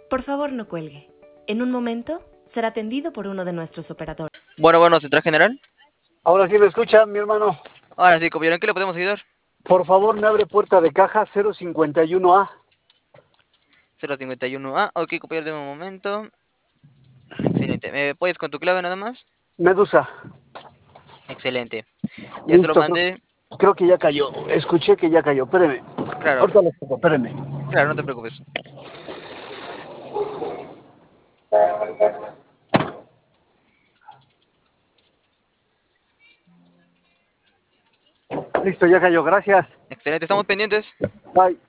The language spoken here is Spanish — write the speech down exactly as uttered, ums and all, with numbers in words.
Por favor, no cuelgue. En un momento será atendido por uno de nuestros operadores. Bueno, bueno, central general. Ahora sí me escucha, mi hermano. Ahora sí, compañero, ¿en qué le podemos ayudar? Por favor, me abre puerta de caja cero cincuenta y uno A. cero cincuenta y uno A. Ok, compañero, de un momento. Excelente. ¿Me puedes con tu clave nada más? Medusa. Excelente. Ya se lo Listo, creo, mandé. creo que ya cayó. Escuché que ya cayó. Espéreme. Claro, Ahorita lo pongo, espéreme. claro, no te preocupes. Listo, ya cayó. Gracias. Excelente, estamos pendientes. Bye.